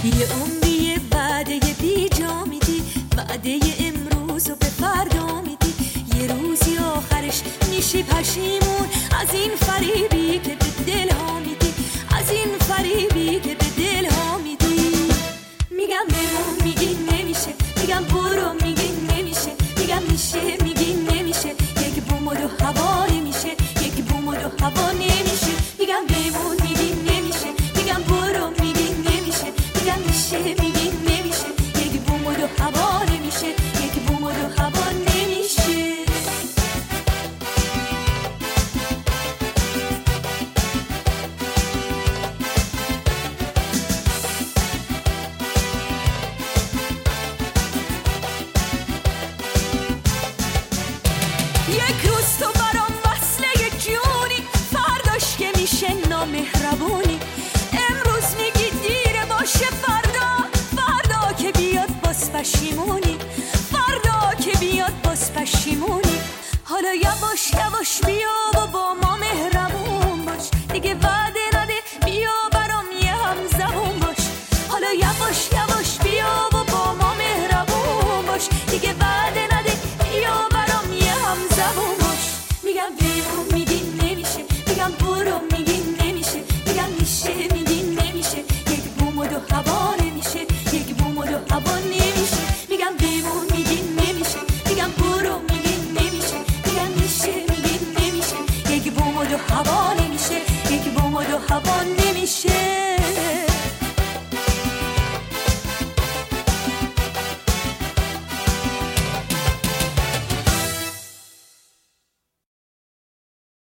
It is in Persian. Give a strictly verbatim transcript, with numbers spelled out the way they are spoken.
یه عمری وعده بی جا میدی، وعده امروز رو به فردا میدی، یه روزی آخرش میشی پشیمون از این فریبی که به دل ها میدی، از این فریبی که به دل ها میدی. میگم بمون میگی نمیشه، میگم برو میگی نمیشه، میگم میشه میگی نمیشه، یک بوم و دو هوا نمیشه، یک بوم و دو هوا نمیشه. میگم بمون میگی نمیشه، میگم برو میگی نمیشه، میگم میشه میگی نمیشه، یک بوم و دو هوا نمیشه، یک بوم و دو هوا نمیشه. یک روز تو برام وصله جونی، فرداش که میشه نامهربونی. امروز میگی دیره باشه، فردا فردا که بیاد باز پشیمونی، فردا که بیاد باز پشیمونی. حالا یواش یواش بیا و با ما مهربون باش، دیگه وعده نده، بیا برام یه هم زبون باش. حالا یواش یواش بیا و با ما مهربون باش، دیگه وعده نده، بیا برام یه هم زبون باش. میگم بیرون میگی نمیشه، میگم برو میگی نمیشه، میگم میشه میگی نمیشه، یک بوم و دو هوا نمیشه، یک بوم و دو هوا نمیشه. میگم بیرون میگی نمیشه، میگم برو میگی نمیشه، میگم میشه میگی نمیشه، یک بوم و دو هوا نمیشه، یک بوم و دو هوا نمیشه.